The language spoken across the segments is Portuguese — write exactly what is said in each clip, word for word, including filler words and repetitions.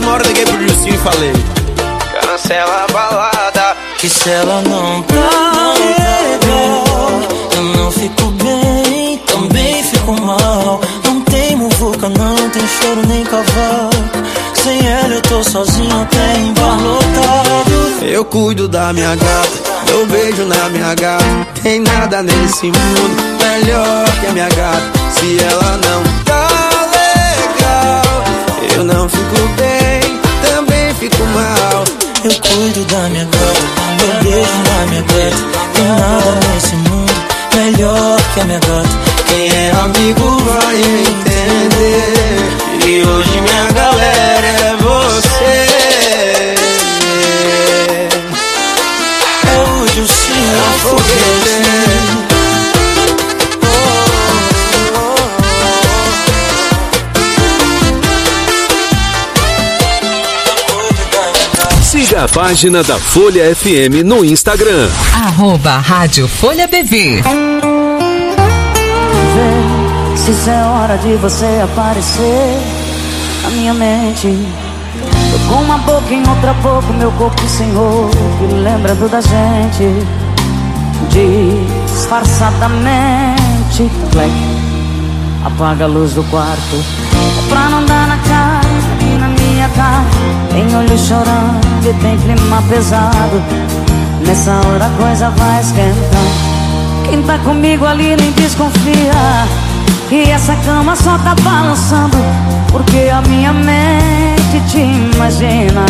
mesma hora liguei pro Dilcinho e falei: cancela a balada, que se ela não tá legal, eu não fico bem, também fico mal. Não tem muvuca, não tem choro nem cavaco. Sem ela eu tô sozinho até em bar lotado. Eu cuido da minha gata, dou beijo na minha gata. Tem nada nesse mundo melhor que a minha gata. Se ela não tá legal, eu não fico bem, também fico mal. Eu cuido da minha gata, dou beijo na minha gata. Tem nada nesse mundo melhor que a minha gata. Quem é amigo vai entender. E hoje minha galera é você. É o Dilcinho a foguete. Siga a página da Folha F M no Instagram. Arroba Rádio Folha B V. Se isso é hora de você aparecer na minha mente, tô com uma boca em outra boca, meu corpo sem roupa, lembrando da gente, disfarçadamente. Black, apaga a luz do quarto, pra não dar na cara e na minha cara. Tem olho chorando e tem clima pesado, nessa hora a coisa vai esquentar. Quem tá comigo ali nem desconfia que essa cama só tá balançando, porque a minha mente te imagina.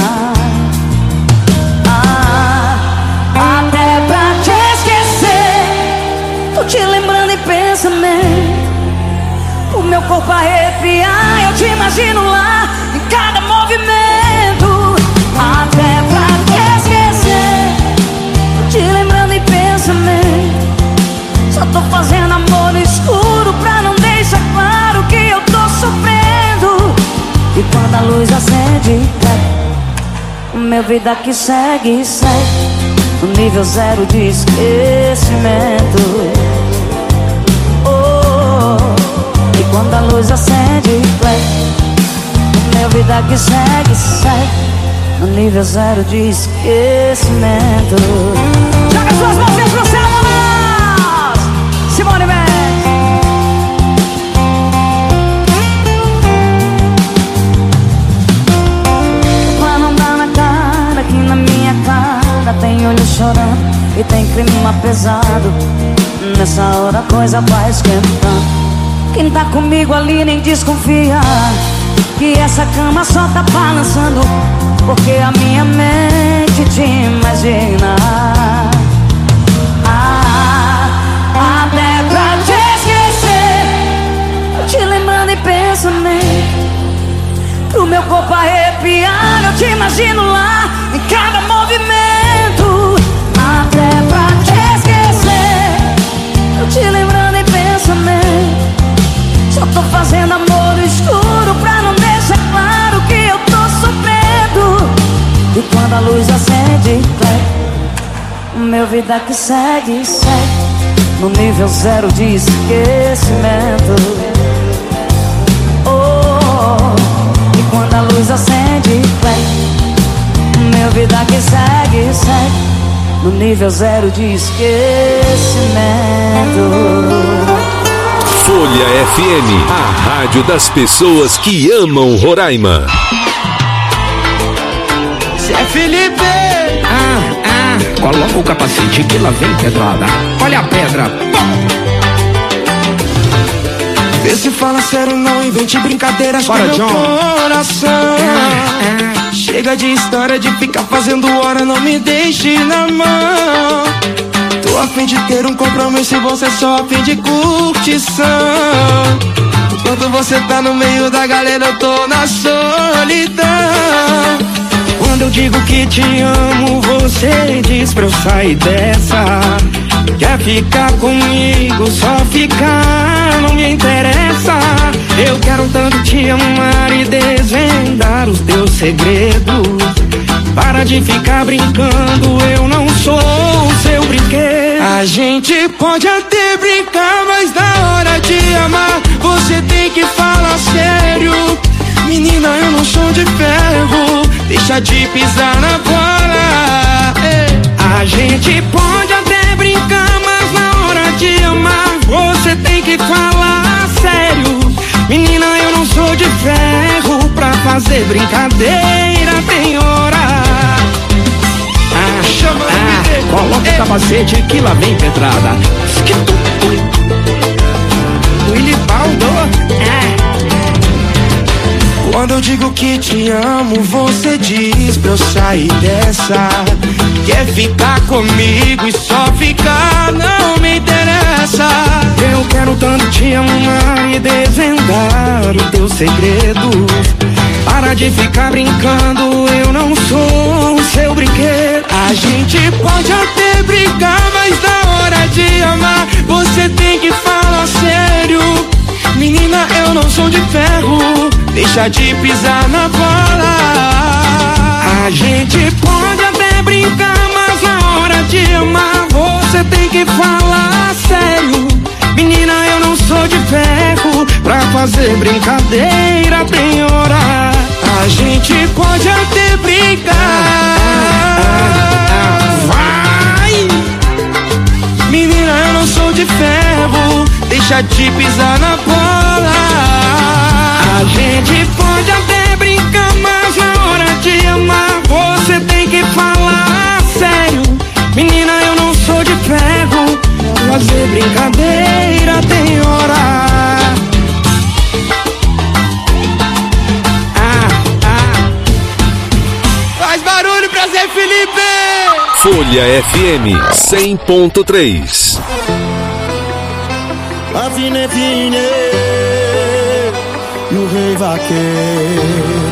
Ah, até pra te esquecer, tô te lembrando em pensamento. O meu corpo arrepiar, eu te imagino lá em cada movimento. Até pra te esquecer, tô te lembrando em pensamento. Só tô fazendo amor no escuro pra não deixar claro que eu tô sofrendo. E quando a luz acende, o meu vida que segue, segue no nível zero de esquecimento. Oh, e quando a luz acende, o meu vida que segue, segue no nível zero de esquecimento. Joga suas mãos pro céu, Simone Mendes. Pra não dar na cara, aqui na minha cara tem olho chorando e tem clima pesado, nessa hora a coisa vai esquentando. Quem tá comigo ali nem desconfia que essa cama só tá balançando, porque a minha mente te imagina. Até pra te esquecer, te lembrando em pensamento. Pro meu corpo arrepiar, eu te imagino lá em cada movimento. Até pra te esquecer, eu te lembrando em pensamento. Só tô fazendo amor no escuro pra não deixar claro que eu tô sofrendo. E quando a luz acende, o meu vida que segue, segue no nível zero de esquecimento. Oh, e quando a luz acende, meu vida que segue, segue no nível zero de esquecimento. Folha F M, a rádio das pessoas que amam Roraima. Zé Felipe! Ah, ah, coloca o capacete que lá vem pedrada. Olha a pedra. Vê se fala sério, não invente brincadeiras com meu coração. Ah, ah. Chega de história de ficar fazendo hora, não me deixe na mão. Tô a fim de ter um compromisso e você só a fim de curtição. Enquanto você tá no meio da galera, eu tô na solidão. Quando eu digo que te amo, você diz pra eu sair dessa. Quer ficar comigo, só ficar não me interessa. Eu quero tanto te amar e desvendar os teus segredos. Para de ficar brincando, eu não sou o seu brinquedo. A gente pode até brincar, mas na hora de amar você tem que falar sério. Menina, eu não sou de ferro. deixa de pisar na bola. A gente pode até brincar, mas na hora de amar você tem que falar sério. Menina, eu não sou de ferro pra fazer brincadeira, tem hora. Ah, chama, ah, coloca o capacete que lá vem pedrada. Willy Baldo, ah. Quando eu digo que te amo, você diz pra eu sair dessa. Quer ficar comigo e só ficar, não me interessa. Eu quero tanto te amar e desvendar os teus segredos. Para de ficar brincando, eu não sou o seu brinquedo. A gente pode até brigar, mas na hora de amar você tem que falar sério. Menina, eu não sou de ferro, deixa de pisar na bola. A gente pode até brincar, mas na hora de amar você tem que falar sério. Menina, eu não sou de ferro pra fazer brincadeira, tem hora. A gente pode até brigar. Vai! Menina, eu não sou de ferro, deixa de pisar na bola. A gente pode até brincar, mas na hora de amar você tem que falar sério. Menina, eu não sou de ferro, fazer brincadeira tem hora. Ah, ah. Faz barulho pra Zé Felipe! Folha F M cem ponto três. A fine fine e o rei vaqueiro.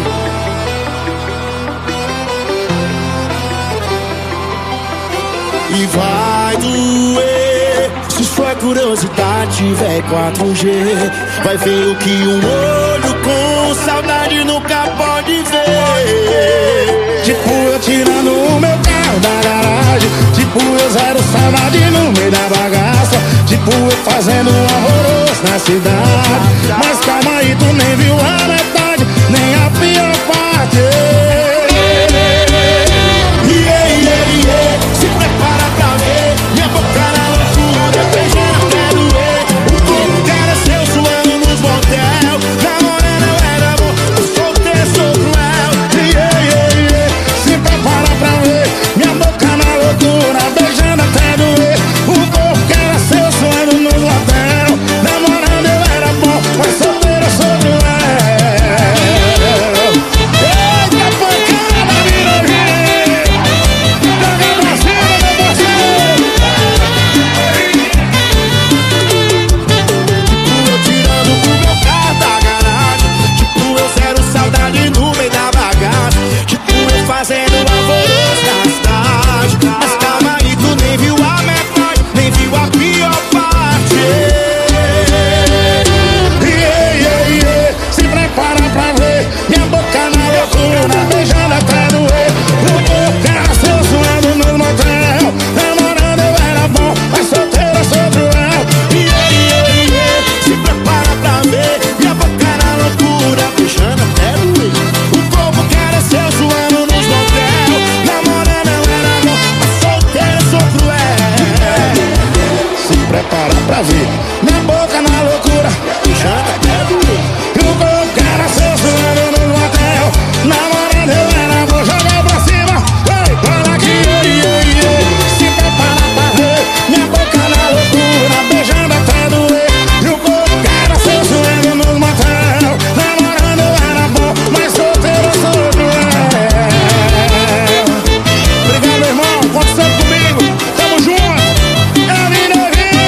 E vai doer se sua curiosidade tiver quatro G. Vai ver o que um olho com saudade nunca pode ver. Tipo eu tirando o meu carro da garagem, tipo eu zero saudade no meio da bagaça, tipo eu fazendo um horroroso na cidade. Mas calma aí, tu nem viu a metade, nem a pior parte. Yeah, yeah, yeah. Se prepara pra ver minha boca na loucura, beijando até doer. O corpo que era seu suando nos motel. Namorando eu era bom, eu solteiro sou cruel. Yeah, yeah, yeah. Se prepara pra ver minha boca na loucura, beijando até doer. O corpo que era seu suando nos motel. Namorando eu era bom, mas solteiro eu sou cruel. Eita pancada, virou rei. Joga pra cima, meu parceiro. Tipo eu tirando o meu carro da garagem, tipo eu zero saudade no meio da bagagem, tipo eu fazendo alvoroço na cidade. Mas calma aí, tu nem viu a metade, nem viu a pior parte. Yeah, yeah, yeah. Se prepara pra ver minha boca na loucura, beijando até doer. O corpo era seu suando no motel. Namorando eu era bom, mas solteiro eu sou cruel. Yeah, yeah, yeah. Se prepara pra ver minha boca na loucura, beijando até doer. O corpo que era seu suando nos motel. Namorando eu era bom, mas solteiro eu sou cruel. Se prepara pra ver minha boca na loucura, beijando até doer. E o corpo que era seu suando nos motel. Namorando eu era bom, joga pra cima. Ei, fala aqui, yeah, yeah, yeah. Se prepara pra ver minha boca na loucura, beijando até doer. E o corpo que era seu suando nos motel. Namorando eu era bom, mas solteiro eu sou cruel. Obrigado, irmão, pode ser comigo. Tamo junto. É a vida, é a vida.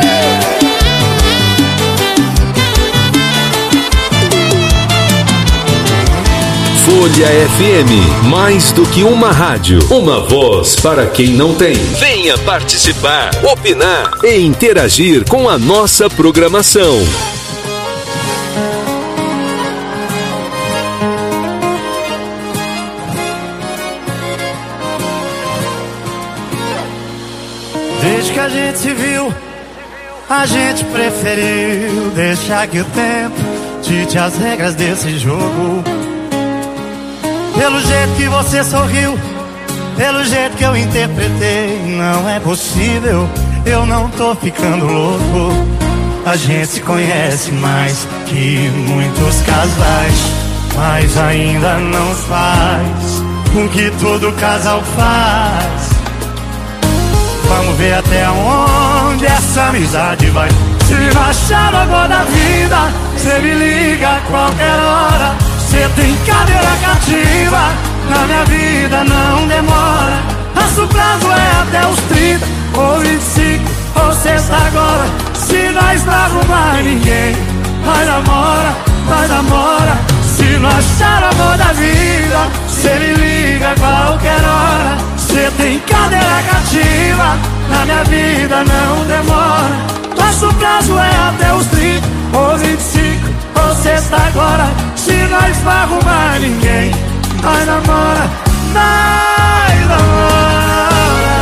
Folha F M, mais do que uma rádio, uma voz para quem não tem. Venha participar, opinar e interagir com a nossa programação. Desde que a gente se viu, a gente preferiu deixar que o tempo dite as regras desse jogo. pelo jeito que você sorriu, pelo jeito que eu interpretei. Não é possível, eu não tô ficando louco. A gente se conhece mais que muitos casais, mas ainda não faz o que todo casal faz. Vamos ver até onde essa amizade vai. Se não achar agora da vida, cê me liga a qualquer hora. Cê tem cadeira cativa, na minha vida não demora. Nosso prazo é até os trinta, ou vinte e cinco, ou sexta agora. Se nós não arrumar ninguém, nós namora, nós namora. Se não achar amor da vida, cê me liga a qualquer hora. Cê tem cadeira cativa, na minha vida não demora. Nosso prazo é até os trinta, ou vinte e cinco, ou sexta agora. Se nós não arrumar ninguém, nós namora, nós namora.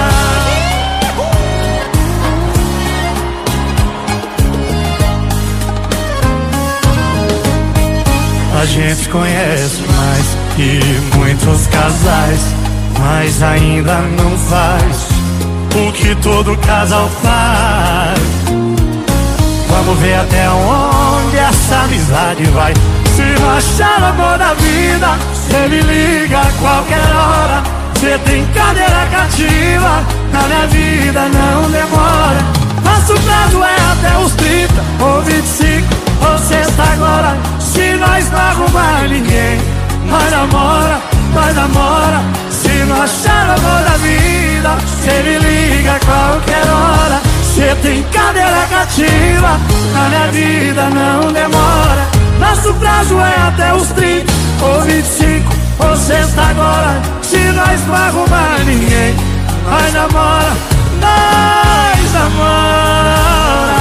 A gente conhece mais que muitos casais, mas ainda não faz o que todo casal faz. Vamos ver até onde essa amizade vai. Se não achar o amor da vida, cê me liga a qualquer hora. Cê tem cadeira cativa, na minha vida não demora. Nosso prazo é até os trinta, ou vinte e cinco, ou sexta agora. Se nós não arrumar ninguém, nós namora, nós namora. Se não achar o amor da vida, cê me liga a qualquer hora. Cê tem cadeira cativa, na minha vida não demora. Nosso prazo é até os trinta, ou vinte e cinco, ou sexta agora. Se nós não arrumar ninguém, nós namora, nós namora.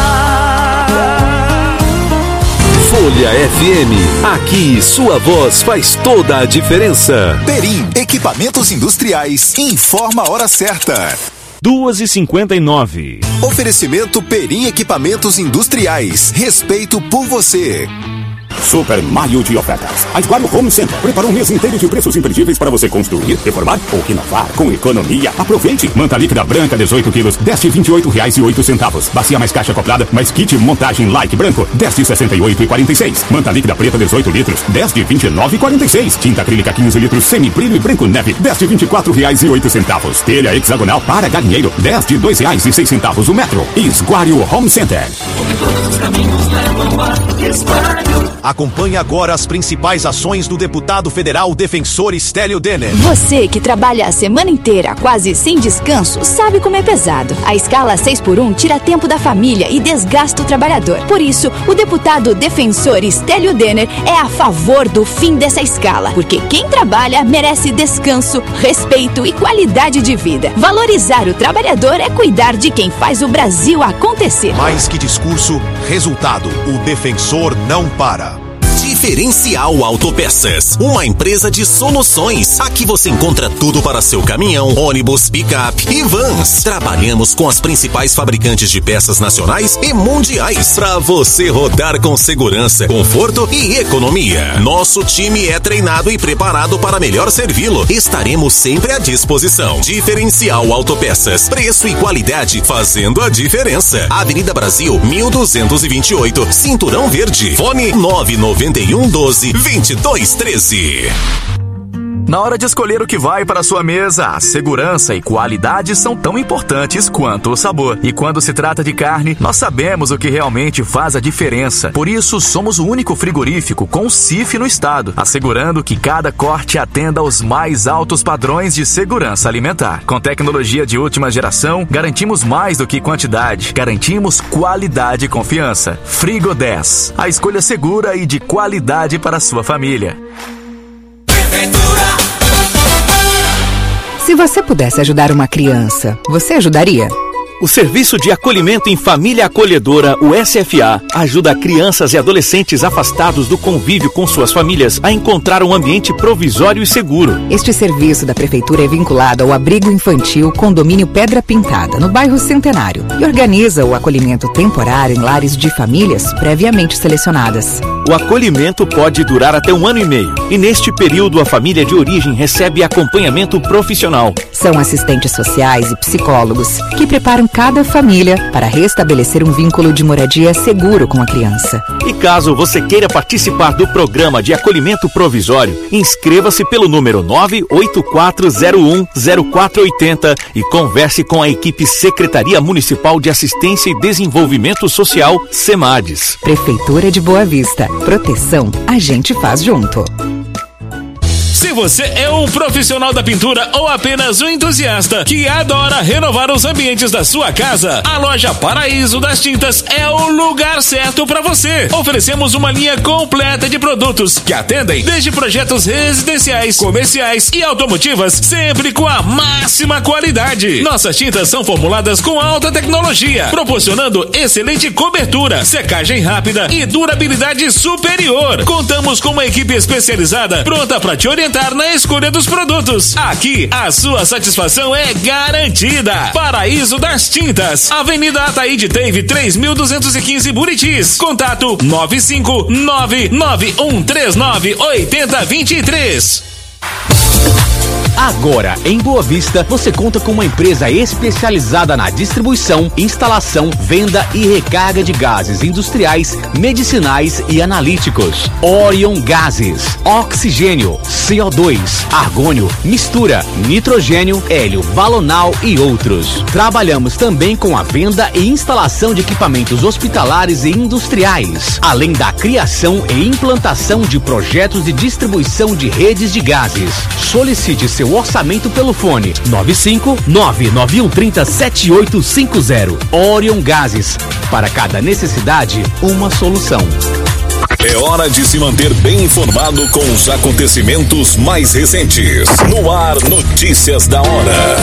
Folha F M, aqui sua voz faz toda a diferença. Perim, equipamentos industriais, informa a hora certa. duas e cinquenta e nove. Oferecimento Perim Equipamentos Industriais. Respeito por você. Super Maio de ofertas. A Esguario Home Center preparou um mês inteiro de preços imperdíveis para você construir, reformar ou renovar com economia. Aproveite! Manta líquida branca dezoito quilos, dez de vinte e oito reais e oito centavos. Bacia mais caixa acoplada, mais kit montagem like branco, dez de sessenta e oito e quarenta e seis. Manta líquida preta dezoito litros, dez de vinte e nove e quarenta e seis. Tinta acrílica quinze litros, semi brilho e branco neve, dez de vinte e quatro reais e oito centavos. Telha hexagonal para galinheiro, dez de dois reais e seis centavos o metro. Esguario Home Center. Todos os caminhos levam a Esguario. Acompanhe agora as principais ações do deputado federal defensor Stélio Denner. Você que trabalha a semana inteira quase sem descanso sabe como é pesado. A escala seis por um tira tempo da família e desgasta o trabalhador. Por isso, o deputado defensor Stélio Denner é a favor do fim dessa escala, porque quem trabalha merece descanso, respeito e qualidade de vida. Valorizar o trabalhador é cuidar de quem faz o Brasil acontecer. Mais que discurso, resultado. O defensor não para. Diferencial Autopeças, uma empresa de soluções. Aqui você encontra tudo para seu caminhão, ônibus, picape e vans. Trabalhamos com as principais fabricantes de peças nacionais e mundiais para você rodar com segurança, conforto e economia. Nosso time é treinado e preparado para melhor servi-lo. Estaremos sempre à disposição. Diferencial Autopeças, preço e qualidade fazendo a diferença. Avenida Brasil, mil duzentos e vinte e oito, Cinturão Verde. Fone nove nove um doze, vinte e dois treze. Na hora de escolher o que vai para a sua mesa, a segurança e qualidade são tão importantes quanto o sabor. E quando se trata de carne, nós sabemos o que realmente faz a diferença. Por isso, somos o único frigorífico com C I F no estado, assegurando que cada corte atenda aos mais altos padrões de segurança alimentar. Com tecnologia de última geração, garantimos mais do que quantidade, garantimos qualidade e confiança. Frigo dez, a escolha segura e de qualidade para a sua família. Se você pudesse ajudar uma criança, você ajudaria? O Serviço de Acolhimento em Família Acolhedora, o S F A, ajuda crianças e adolescentes afastados do convívio com suas famílias a encontrar um ambiente provisório e seguro. Este serviço da Prefeitura é vinculado ao Abrigo Infantil Condomínio Pedra Pintada, no bairro Centenário, e organiza o acolhimento temporário em lares de famílias previamente selecionadas. O acolhimento pode durar até um ano e meio, e neste período a família de origem recebe acompanhamento profissional. São assistentes sociais e psicólogos que preparam cada família para restabelecer um vínculo de moradia seguro com a criança. E caso você queira participar do programa de acolhimento provisório, inscreva-se pelo número nove oito quatro zero um zero quatro oito zero e converse com a equipe Secretaria Municipal de Assistência e Desenvolvimento Social, SEMADES. Prefeitura de Boa Vista. Proteção a gente faz junto. Se você é um profissional da pintura ou apenas um entusiasta que adora renovar os ambientes da sua casa, a loja Paraíso das Tintas é o lugar certo para você. Oferecemos uma linha completa de produtos que atendem desde projetos residenciais, comerciais e automotivas, sempre com a máxima qualidade. Nossas tintas são formuladas com alta tecnologia, proporcionando excelente cobertura, secagem rápida e durabilidade superior. Contamos com uma equipe especializada pronta para te orientar na escolha dos produtos. Aqui, a sua satisfação é garantida. Paraíso das Tintas, Avenida Ataíde Teve três mil duzentos e quinze, Buritis. Contato nove cinco nove nove um três nove oito zero dois três. Agora, em Boa Vista, você conta com uma empresa especializada na distribuição, instalação, venda e recarga de gases industriais, medicinais e analíticos. Orion Gases, oxigênio, C O dois, argônio, mistura, nitrogênio, hélio, balonal e outros. Trabalhamos também com a venda e instalação de equipamentos hospitalares e industriais, além da criação e implantação de projetos de distribuição de redes de gases. Solicite seu orçamento pelo fone nove cinco nove nove um três zero sete oito cinco zero. Orion Gases, para cada necessidade, uma solução. É hora de se manter bem informado com os acontecimentos mais recentes. No ar, Notícias da Hora.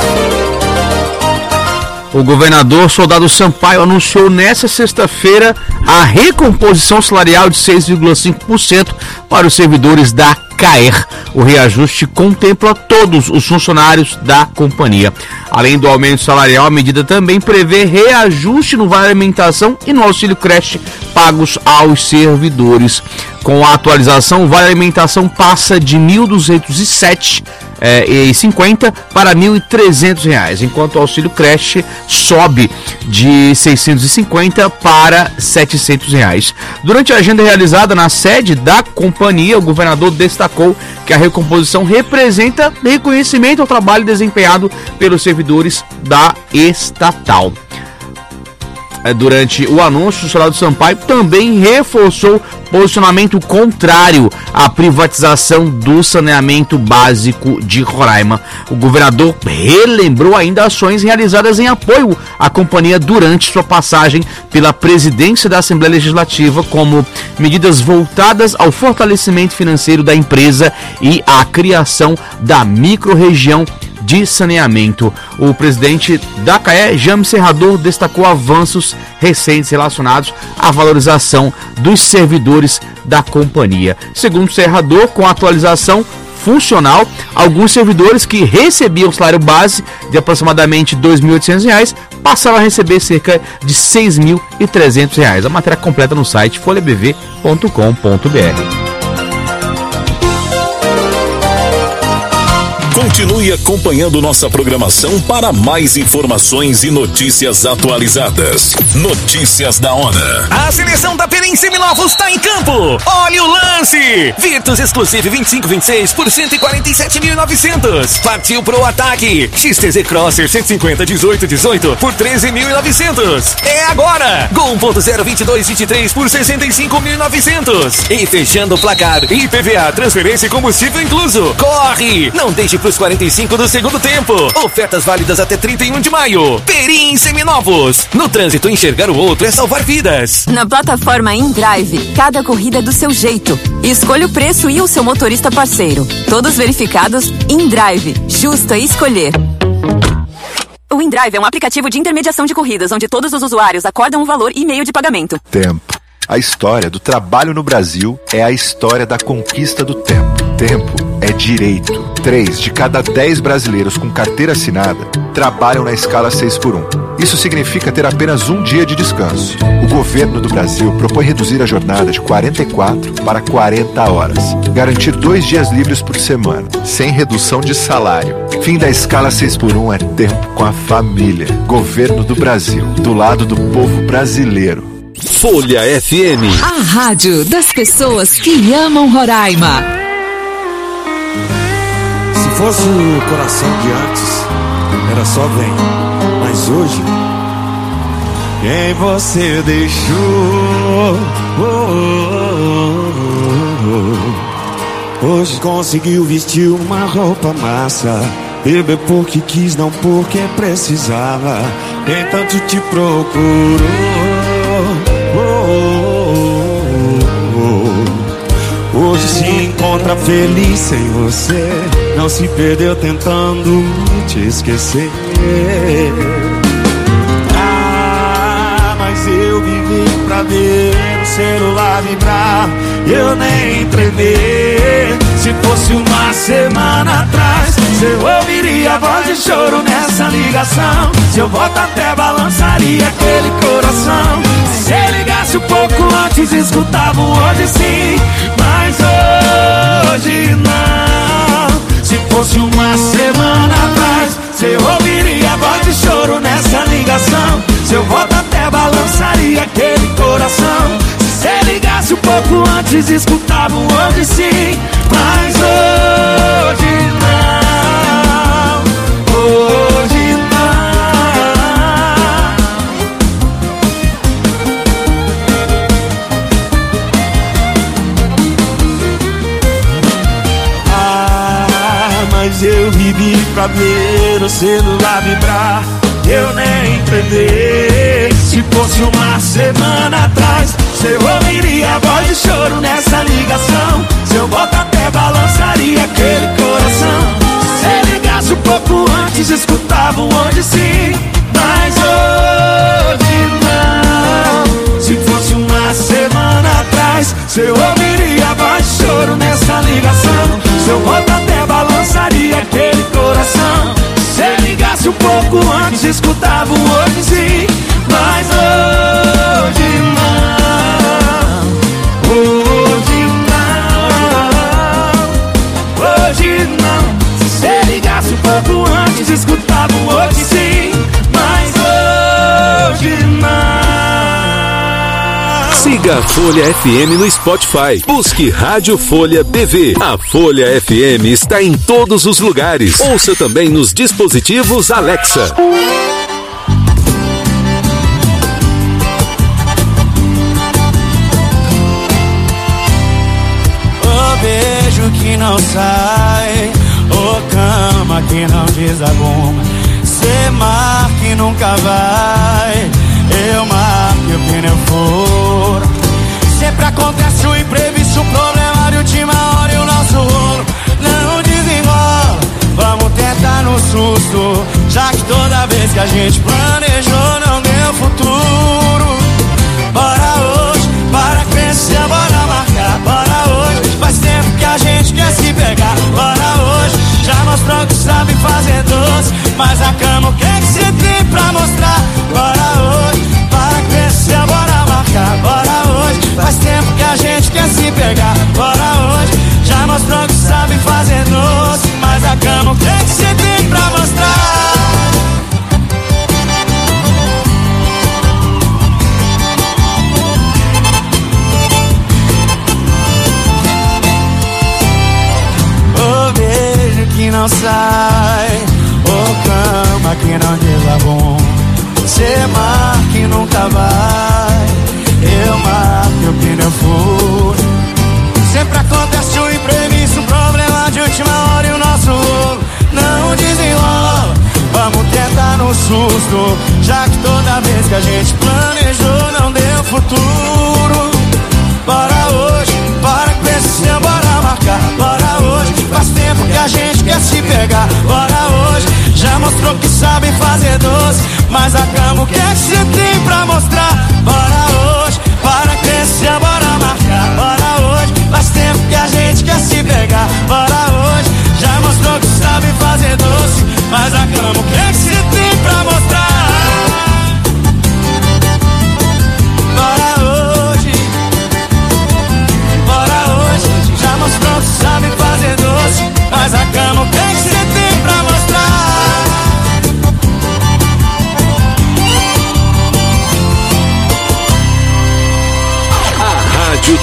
O governador Soldado Sampaio anunciou nesta sexta-feira a recomposição salarial de seis vírgula cinco por cento para os servidores da CAER. O reajuste contempla todos os funcionários da companhia. Além do aumento salarial, a medida também prevê reajuste no vale alimentação e no auxílio creche pagos aos servidores. Com a atualização, o vale alimentação passa de mil duzentos e sete e cinquenta para mil e trezentos reais, enquanto o auxílio creche sobe de seiscentos e cinquenta para setecentos reais. Durante a agenda realizada na sede da companhia, o governador destacou que a recomposição representa reconhecimento ao trabalho desempenhado pelos servidores da estatal. Durante o anúncio, o Soldado Sampaio também reforçou posicionamento contrário à privatização do saneamento básico de Roraima. O governador relembrou ainda ações realizadas em apoio à companhia durante sua passagem pela presidência da Assembleia Legislativa, como medidas voltadas ao fortalecimento financeiro da empresa e à criação da microrregião de saneamento. O presidente da CAE, Jaime Serrador, destacou avanços recentes relacionados à valorização dos servidores da companhia. Segundo o Serrador, com a atualização funcional, alguns servidores que recebiam salário base de aproximadamente dois mil e oitocentos reais passaram a receber cerca de seis mil e trezentos reais. A matéria completa no site folha b v ponto com ponto b r. Continue acompanhando nossa programação para mais informações e notícias atualizadas. Notícias da Hora. A seleção da Perim Seminovos está em campo. Olha o lance. Virtus Exclusive vinte e cinco vinte e seis por cento e quarenta e sete mil e novecentos. Partiu pro ataque. X T Z Crosser cento e cinquenta dezoito dezoito por treze mil e novecentos. É agora. Gol um ponto zero vinte e dois vinte e três por sessenta e cinco mil e novecentos. E fechando o placar, I P V A, transferência e combustível incluso. Corre. Não deixe pros quarenta e cinco do segundo tempo. Ofertas válidas até trinta e um de maio. Perim Seminovos. No trânsito, enxergar o outro é salvar vidas. Na plataforma InDrive, cada corrida é do seu jeito. Escolha o preço e o seu motorista parceiro. Todos verificados. InDrive. Justo a escolher. O O InDrive é um aplicativo de intermediação de corridas, onde todos os usuários acordam o valor e meio de pagamento. Tempo. A história do trabalho no Brasil é a história da conquista do tempo. Tempo é direito. Três de cada dez brasileiros com carteira assinada trabalham na escala seis por um. Isso significa ter apenas um dia de descanso. O governo do Brasil propõe reduzir a jornada de quarenta e quatro para quarenta horas. Garantir dois dias livres por semana, sem redução de salário. Fim da escala seis por um é tempo com a família. Governo do Brasil, do lado do povo brasileiro. Folha F M. A rádio das pessoas que amam Roraima. Se fosse o coração de antes, era só vem. Mas hoje, quem você deixou? Oh, oh, oh. Hoje conseguiu vestir uma roupa massa. Beber porque quis, não porque precisava. Quem tanto te procurou? Hoje se encontra feliz sem você. Não se perdeu tentando te esquecer. Ah, mas eu vivi pra ver o celular vibrar e eu nem tremer. Se fosse uma semana atrás, eu ouviria a voz de choro nessa ligação. Se eu volto até balançaria aquele coração. Se você ligasse um pouco antes, escutava o hoje sim. Mas hoje não. Se fosse uma semana atrás, você ouviria a voz de choro nessa ligação. Se eu volto até balançaria aquele coração. Se você ligasse um pouco antes, escutava o hoje sim. Mas hoje não. Hoje não. Ah, mas eu vivi pra ver o celular vibrar, eu nem entender. Se fosse uma semana atrás, você ouviria a voz de choro nessa ligação. Se eu volto até balançaria aquele coração. Se você ligasse um pouco antes, escutava um onde sim. Mas hoje não. Se fosse uma semana atrás, você ouviria a voz de choro nessa ligação. Se eu volto até balançaria aquele coração. Se você ligasse um pouco antes, escutava um hoje sim. Mas hoje não. Hoje não. Hoje não. Se você ligasse um pouco antes, escutava um hoje sim. Mas hoje não. Siga a Folha F M no Spotify. Busque Rádio Folha B V. A Folha F M está em todos os lugares. Ouça também nos dispositivos Alexa. O beijo que não sai, o cama que não desarruma. Cê marca e nunca vai, eu marco e o pneu fura. Sempre acontece o imprevisto, o problema de última hora e o nosso rolo não desenrola. Vamos tentar no susto, já que toda vez que a gente planejou não deu futuro. Bora hoje, para crescer, bora marcar. Bora hoje, faz tempo que a gente quer se pegar. Bora hoje, já mostrou que sabe fazer doce, mas a cama o que é que você tem pra mostrar? Bora hoje, para crescer, bora marcar. Bora hoje, faz tempo que a gente quer se pegar. Bora hoje, já mostrou que sabe fazer doce, mas a cama o que é que você tem pra mostrar? O beijo que não sai, o cama que não desarruma. Cê marca e nunca vai, eu marco e o pneu fura. Sempre acontece o imprevisto, o problema de última hora e o nosso rolo não desenrola. Vamos tentar no susto, já que toda vez que a gente planejou não deu futuro. Bora hoje, para crescer, bora marcar. Bora hoje, faz tempo que a gente quer se pegar. Bora hoje, já mostrou que sabe fazer doce,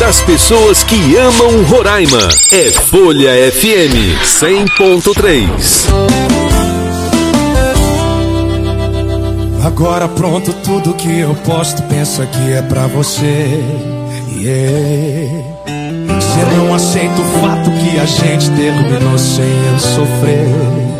das pessoas que amam Roraima. É Folha F M cem ponto três. Agora pronto, tudo que eu posto, pensa que é pra você. Yeah. Você não aceita o fato que a gente terminou sem eu sofrer.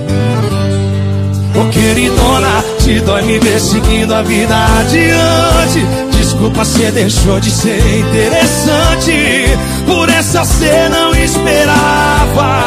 Ô queridona, te dói me ver seguindo a vida adiante. Desculpa, cê deixou de ser interessante. Por essa cê não esperava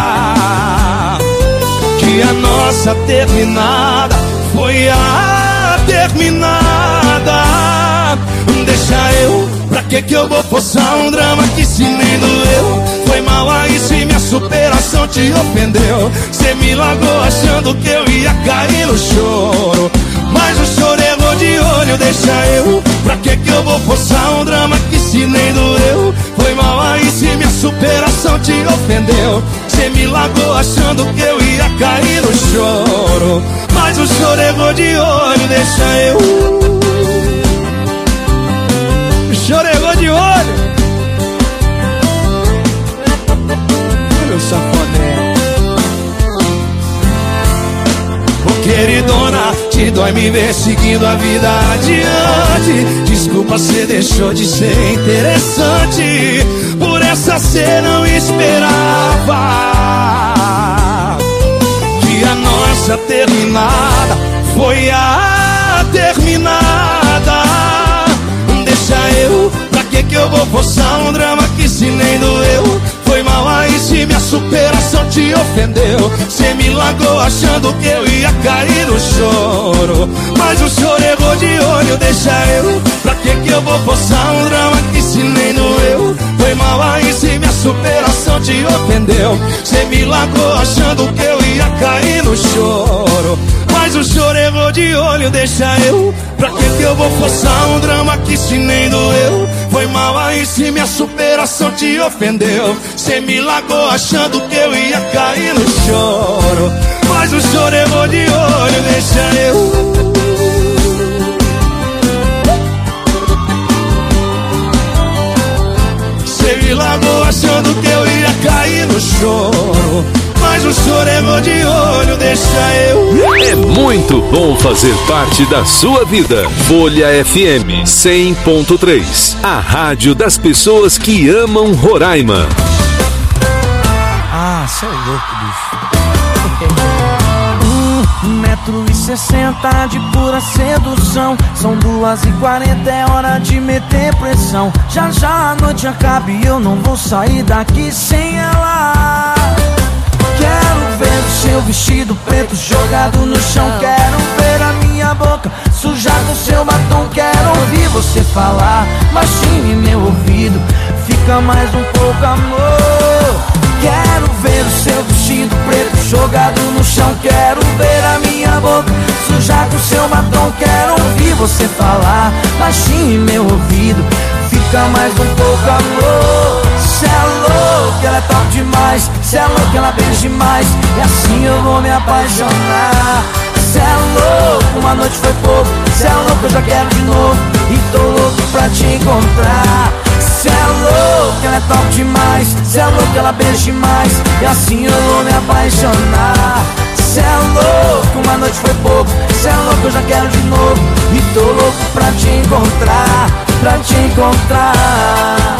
que a nossa terminada foi a terminada. Deixa eu, pra que que eu vou forçar um drama que se nem doeu? Foi mal aí se minha superação te ofendeu. Cê me largou achando que eu ia cair no choro, mas o choro errou de olho. Deixa eu, pra que que eu vou forçar um drama que se nem doeu? Foi mal aí se minha superação te ofendeu. Cê me largou achando que eu ia cair no choro, mas o choro errou de olho. Deixa eu, o choro errou de olho. Olha o safadão. Ô queridona, te dói me ver seguindo a vida adiante. Desculpa, cê deixou de ser interessante. Por essa cê não esperava que a nossa terminada foi a terminada. Deixa eu, pra que que eu vou forçar um drama que se nem doeu? Foi mal aí se minha superação te ofendeu. Cê me largou achando que eu ia cair no choro, mas o choro errou de olho. Deixa eu, pra que que eu vou forçar um drama que se nem doeu? Foi mal aí se minha superação te ofendeu. Cê me largou achando que eu ia cair no choro, mas o choro errou de olho. Deixa eu, pra que que eu vou forçar um drama que se nem doeu? Foi mal aí se minha superação te ofendeu. Cê me largou achando que eu ia cair no choro, mas o choro errou de olho. Deixa eu, cê me largou achando que eu ia cair no choro, mas o choro errou de olho. Deixa eu. É muito bom fazer parte da sua vida. Folha F M cem ponto três, a rádio das pessoas que amam Roraima. Ah, cê é louco, bicho. Um metro e sessenta de pura sedução. São duas e quarenta, é hora de meter pressão. Já já a noite acaba e eu não vou sair daqui sem ela. Quero ver o seu vestido preto jogado no chão. Quero ver a minha boca sujar com seu batom. Quero ouvir você falar baixinho em meu ouvido. Fica mais um pouco, amor. Quero ver o seu vestido preto jogado no chão. Quero ver a minha boca sujar com seu batom. Quero ouvir você falar baixinho em meu ouvido. Fica mais um pouco, amor. Cê é louco, ela é top demais. Cê é louco, ela beija demais. E assim eu vou me apaixonar. Cê é louco, uma noite foi pouco. Cê é louco, eu já quero de novo. E tô louco pra te encontrar. Cê é louco, ela é top demais. Cê é louco, ela beija demais. E assim eu vou me apaixonar. Cê é louco, uma noite foi pouco. Cê é louco, eu já quero de novo. E tô louco pra te encontrar. Pra te encontrar.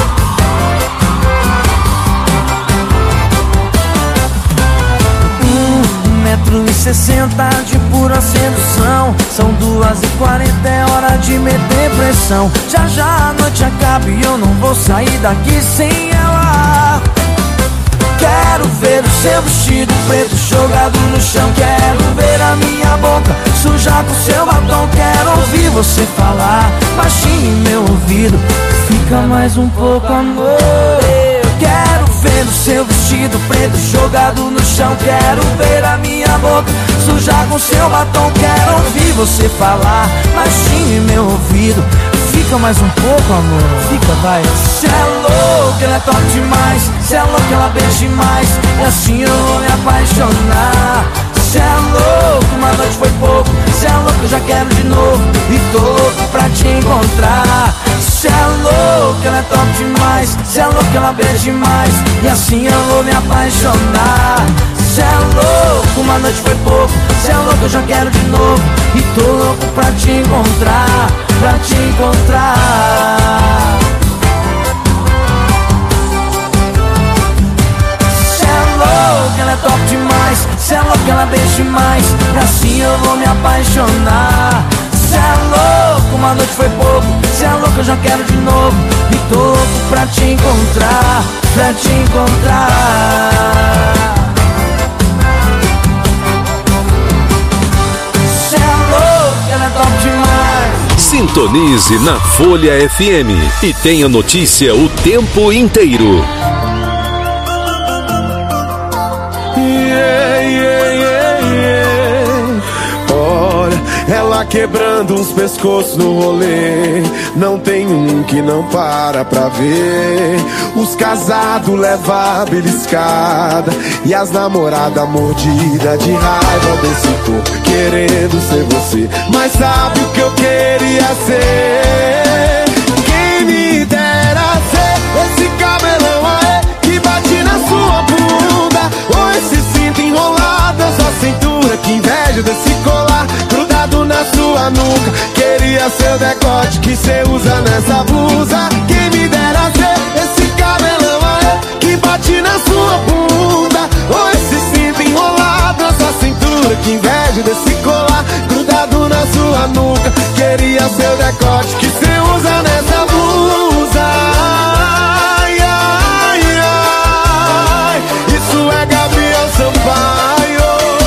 Um metro e sessenta de pura sedução. São duas e quarenta, é hora de meter pressão. Já já a noite acaba e eu não vou sair daqui sem ela. Quero ver o seu vestido preto jogado no chão. Quero ver a minha boca sujar com seu batom. Quero ouvir você falar baixinho em meu ouvido. Fica mais um pouco, amor. Quero ver o seu vestido preto jogado no chão. Quero ver a minha boca sujar com seu batom. Quero ouvir você falar baixinho em meu ouvido. Fica mais um pouco, amor. Fica, vai. Cê é louco, ela é top demais. Cê é louco, ela beija demais. E assim eu vou me apaixonar. Cê é louco, uma uma noite foi pouco. Cê é louco, eu já quero de novo e tô louco pra te encontrar. Cê é louco, ela é top demais. Cê é louco, ela beija demais. E assim eu vou me apaixonar. Cê é louco, uma noite foi pouco. Cê é louco, eu já quero de novo e tô louco pra te encontrar, pra te encontrar. Cê é louco, ela é top demais. Cê é louco, ela beija demais. E assim eu vou me apaixonar. Cê é louco, uma noite foi pouco. Cê é louco, eu já quero de novo e tô louco pra te encontrar, pra te encontrar. Cê é louco, ela é top demais. Sintonize na Folha F M e tenha notícia o tempo inteiro. Yeah, yeah, yeah, yeah. Olha, ela quebrando uns pescoços no rolê. Não tem um que não para pra ver. Os casados levam a beliscada e as namoradas mordidas de raiva desse corpo, querendo ser você. Mas sabe o que eu queria ser? Quem me dera ser esse cabelão aí que bate na sua bunda, ou esse cinto enrolado na sua cintura. Que inveja desse colar grudado na sua nuca. Queria ser o decote que cê usa nessa blusa. Quem me dera ser esse cabelão aí que bate na sua bunda, ou esse cinto enrolado na sua cintura. Que inveja desse colar grudado na sua nuca. Queria ser o decote que cê usa nessa blusa. Ai, ai, ai, isso é Gabriel Sampaio.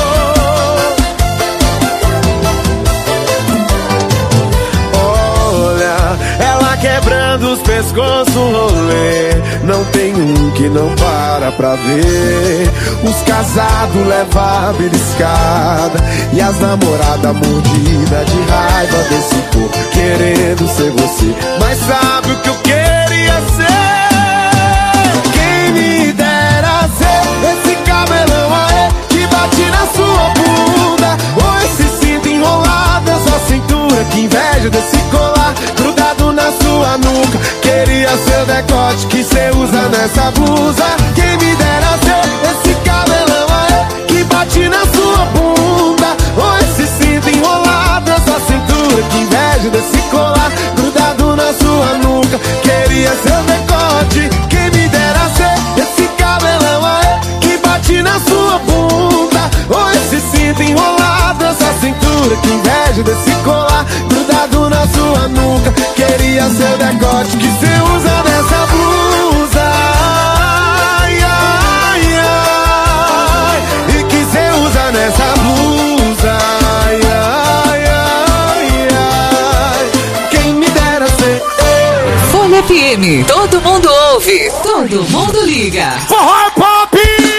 Olha, ela quebrando os pescoços no rolê. Não tem um que não para pra ver. Os casados levam a beliscada e as namoradas mordidas de raiva desse corpo, querendo ser você. Mas sabe o que eu queria ser? Quem me dera ser esse cabelão aí que bate na sua bunda, ou esse cinto enrolado na sua cintura. Que inveja desse colar grudado na sua nuca. Queria ser o decote que cê usa nessa blusa. Quem me dera ser esse cabelão aí que bate na sua bunda, ou esse cinto enrolado na sua cintura. Que inveja desse colar grudado na sua nuca. Queria ser o decote. Quem me dera ser esse cabelão aí que bate na sua bunda, ou esse cinto enrolado na sua cintura. Que inveja desse colar grudado na sua nuca. Queria ser o decote que cê usa nessa blusa. Ai, ai, ai, e que cê usa nessa blusa. Ai, ai, ai, ai, quem me dera ser eu. Folha F M, todo mundo ouve, todo mundo liga. Forró Pop!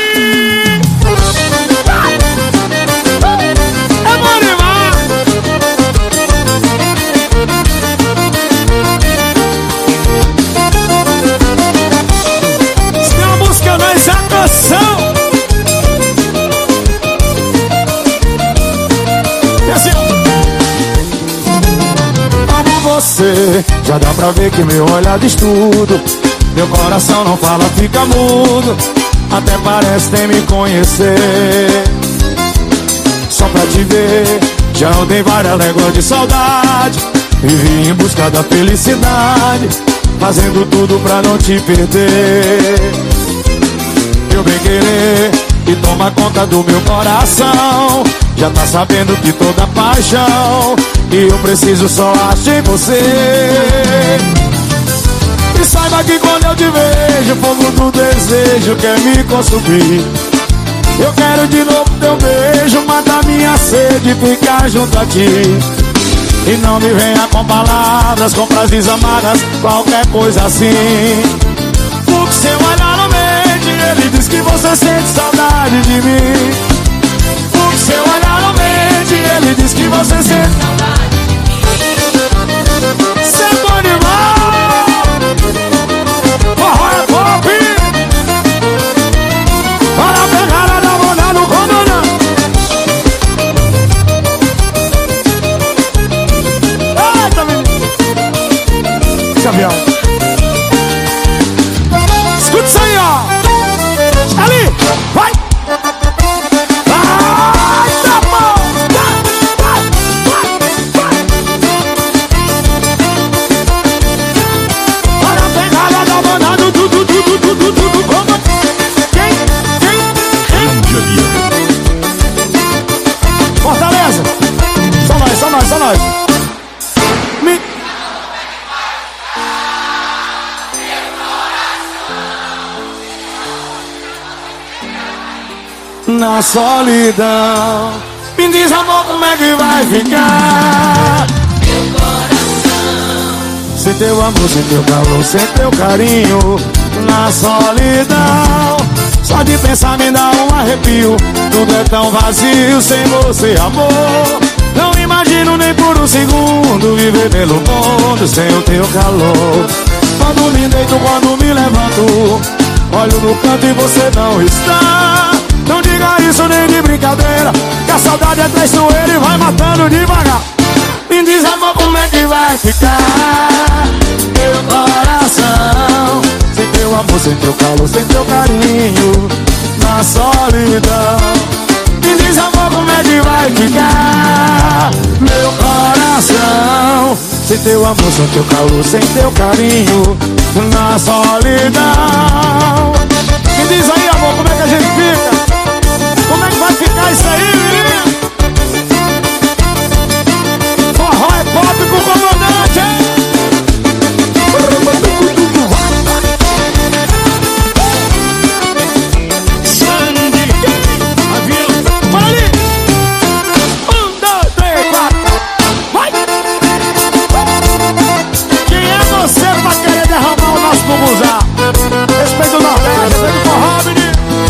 É bom demais! Se tem uma música nós, é a canção. E assim, amo você. Já dá pra ver que meu olhar diz tudo. Meu coração não fala, fica mudo. Até parece nem me conhecer. Só pra te ver, já andei várias léguas de saudade. Vivi em busca da felicidade, fazendo tudo pra não te perder. Eu bem querer e toma conta do meu coração. Já tá sabendo que toda paixão e eu preciso só achar em você. E saiba que quando eu te vejo, o fogo do desejo quer me consumir. Eu quero de novo teu beijo, matar minha sede e ficar junto a ti. E não me venha com palavras, com frases amadas, qualquer coisa assim. Porque seu olhar não mente, ele diz que você sente saudade de mim. Porque seu olhar não mente, ele diz que você sente saudade de mim. Cê é bom demais. Forró é pop. Para a pegada da moda no comandante. na solidão. Me diz, amor, como é que vai ficar meu coração sem teu amor, sem teu calor, sem teu carinho, na solidão. Só de pensar me dá um arrepio. Tudo é tão vazio sem você, amor. Não imagino nem por um segundo viver pelo mundo sem o teu calor. Quando me deito, quando me levanto, olho no canto e você não está. Não diga isso nem de brincadeira, que a saudade é traiçoeira e vai matando devagar. Me diz, amor, como é que vai ficar meu coração sem teu amor, sem teu calor, sem teu carinho, na solidão. Me diz, amor, como é que vai ficar meu coração sem teu amor, sem teu calor, sem teu carinho, na solidão. Me diz aí, amor, como é que a gente fica? Como é que vai ficar isso aí, menino? Forró é pop com o comandante, hein? Respeito o Nordeste, respeito o forró, menino.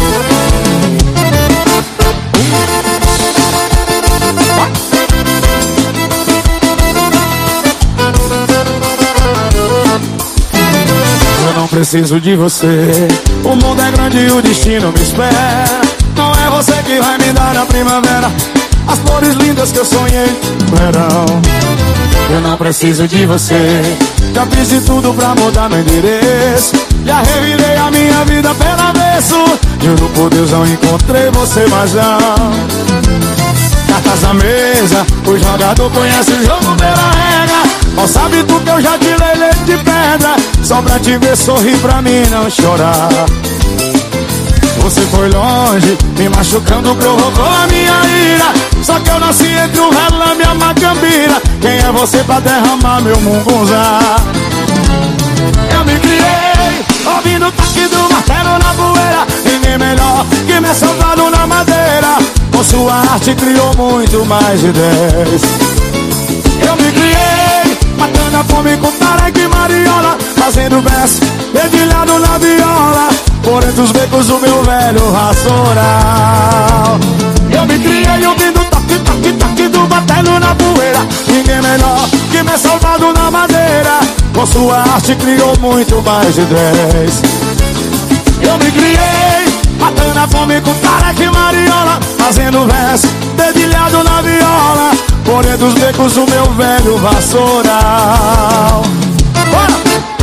Eu não preciso de você. O mundo é grande e o destino me espera. Não é você que vai me dar a primavera, as flores lindas que eu sonhei no verão. Eu não preciso de você. Já fiz de tudo pra mudar meu endereço. Já revirei a minha vida pelo avesso. Juro por Deus, não encontrei você mais não. Cartas na mesa, o jogador conhece o jogo pela regra. Mal sabe tu que eu já tirei leite de pedra, só pra te ver sorrir, pra mim não chorar. Você foi longe, me machucando, provocou a minha ira. Só que eu nasci entre o relame e a macambira. Quem é você pra derramar meu mungunzá? Eu me criei ouvindo o toque do martelo na poeira. Ninguém melhor que me soldado na madeira. Com sua arte criou muito mais de dez. Eu me criei matando a fome com tareca e mariola, fazendo verso dedilhado na viola, por entre os becos do meu velho vassoural. Eu me criei ouvindo toque, toque, toque do martelo na poeira. Ninguém melhor que me soldado na madeira. Com sua arte criou muito mais de dez. Eu me criei matando a fome com tareca e mariola, fazendo verso dedilhado na viola, por entre os becos do meu velho vassoural. Bora!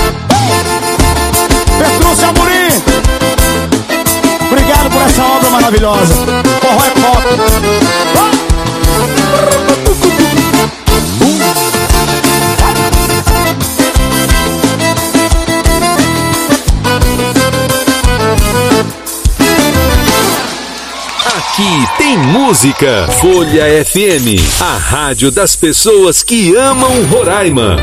Petrúcio Amorim, obrigado por essa obra maravilhosa. Forró é pop. Aqui tem música. Folha F M, a rádio das pessoas que amam Roraima.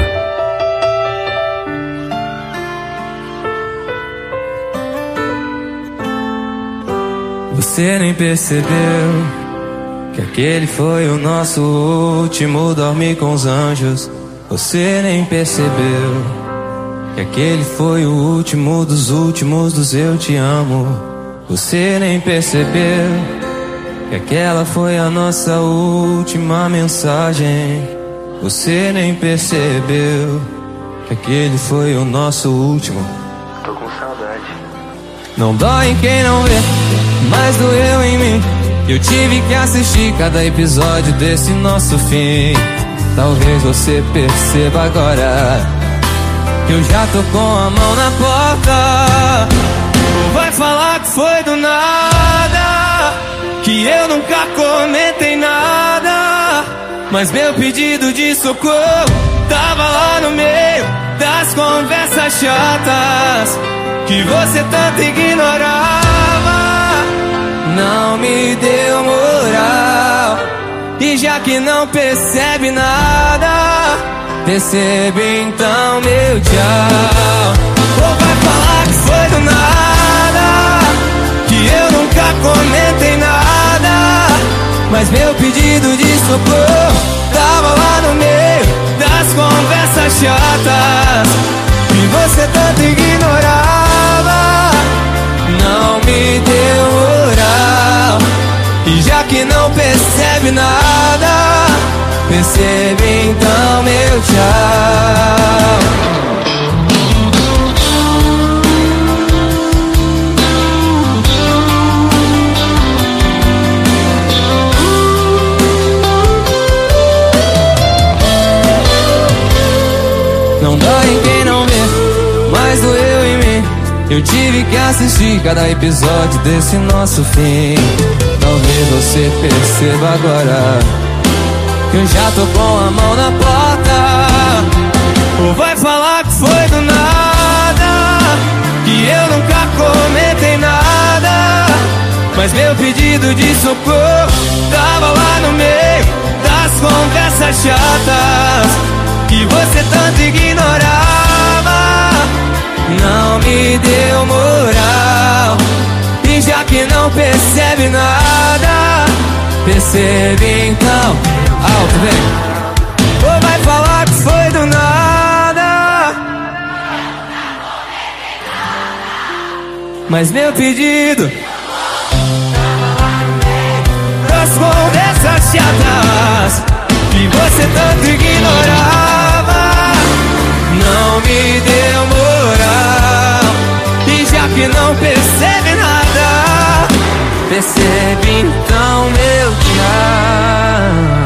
Você nem percebeu que aquele foi o nosso último dormir com os anjos. Você nem percebeu que aquele foi o último dos últimos dos eu te amo. Você nem percebeu que aquela foi a nossa última mensagem. Você nem percebeu que aquele foi o nosso último. Tô com saudade. Não dói em quem não vê, mas doeu em mim. Eu tive que assistir cada episódio desse nosso fim. Talvez você perceba agora que eu já tô com a mão na porta. Ou vai falar que foi do nada, que eu nunca comentei nada, mas meu pedido de socorro tava lá no meio das conversas chatas que você tanto ignorava. Não me deu moral, e já que não percebe nada, percebe então meu tchau. Ou vai falar que foi do nada, que eu nunca comentei nada, Mas meu pedido de socorro tava lá no meio das conversas chatas que você tanto ignorava. Não me deu moral, e já que não percebe nada, percebe então meu tchau. Não dói em quem não vê, mas doeu em mim. Eu tive que assistir cada episódio desse nosso fim. Talvez você perceba agora que eu já tô com a mão na porta. Ou vai falar que foi do nada, que eu nunca comentei nada. Mas meu pedido de socorro tava lá no meio das conversas chatas que você tanto ignorava. Não me deu moral, e já que não percebe nada, percebe então. Alto, vem. Ou vai falar que foi do nada. Mas meu pedido das conversas chatas que você tanto ignorava, não me deu moral, e já que não percebe nada, percebe então meu tchau.